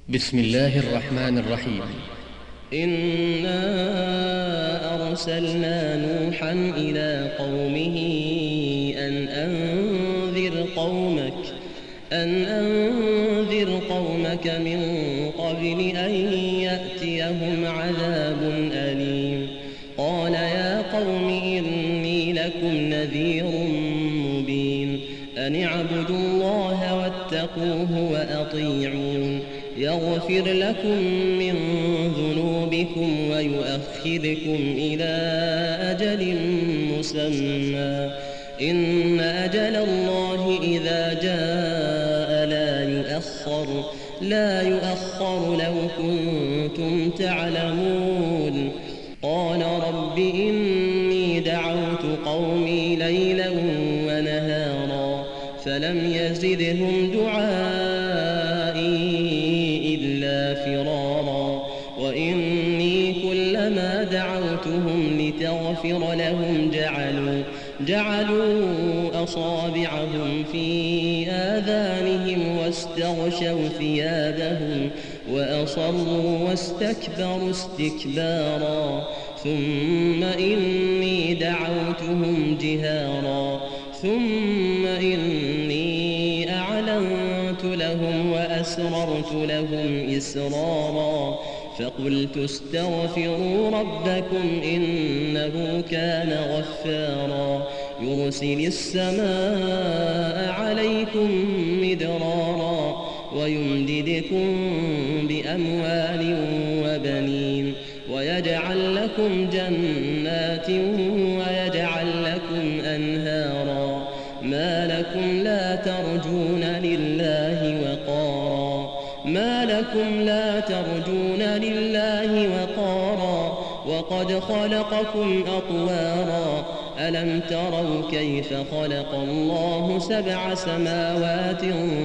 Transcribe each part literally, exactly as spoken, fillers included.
بسم الله الرحمن الرحيم. إنا أرسلنا نوحا إلى قومه أن أنذر قومك أن أنذر قومك من قبل أن يأتيهم عذاب أليم. قال يا قوم إني لكم نذير مبين أن اعبدوا الله واتقوه وأطيعون يغفر لكم من ذنوبكم ويؤخركم إلى أجل مسمى إن أجل الله إذا جاء لا يؤخر لا يؤخر لو كنتم تعلمون. قال رب إني دعوت قومي ليلا ونهارا فلم يزدهم دعائي إلا فرارا وإني كلما دعوتهم لتغفر لهم جعلوا جعلوا أصابعهم في آذانهم واستغشوا ثيابهم وأصروا واستكبروا استكبارا ثم إني دعوتهم جهارا ثم إني أعلنت لهم وأسررت لهم إسرارا فقلت استغفروا ربكم إنه كان غفارا يرسل السماء عليكم مدرارا ويمددكم بأموال وبنين ويجعل لكم جنات ويجعل لكم أنهارا ما لكم لا ترجون لله وقارا ما لكم لا ترجون لله وقارا وقد خلقكم أطوارا ألم تروا كيف خلق الله سبع سماوات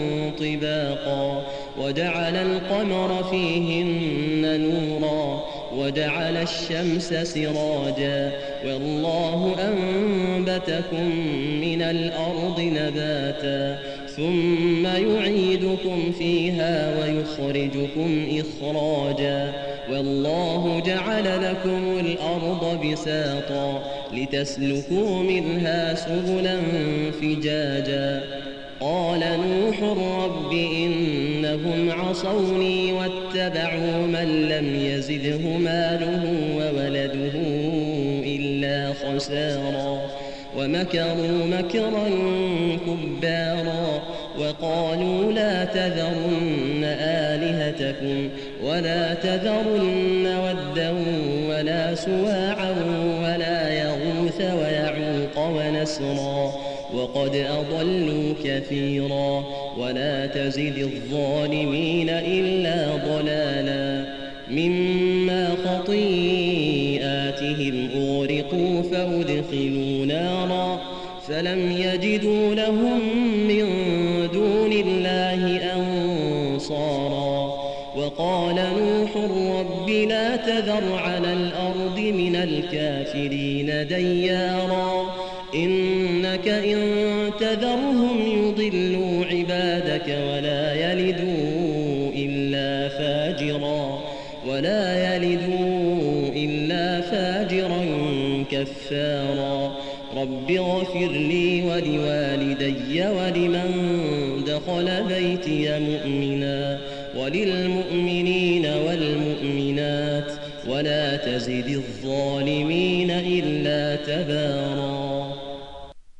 طباقا وجعل القمر فيهن نورا وجعل الشمس سراجا والله أنبتكم من الأرض نباتا ثم يعيدكم فيها ويخرجكم إخراجا والله جعل لكم الأرض بساطا لتسلكوا منها سبلا فجاجا. قال نوح رب إنهم عصوني واتبعوا من لم يزده ماله وولده إلا خسارا ومكروا مكرا كبارا وقالوا لا تذرن آلهتكم ولا تذرن ودا ولا سواعا ولا يغوث ويعوق ونسرا وقد أضلوا كثيرا ولا تزد الظالمين إلا ضلالا. مما خطيئاتهم أغرقوا فأدخلوا نارا فلم يجدوا لهم من دون الله أنصارا. وقال نوح رب لا تذر على الأرض من الكافرين ديارا إنك إن تذرهم يضلوا عبادك ولا يلدوا إلا فاجرا ولا يلدوا إلا فاجرا كفارا. رب اغفر لي ولوالدي ولمن دخل بيتي مؤمنا وللمؤمنين والمؤمنات ولا تزد الظالمين إلا تبارا.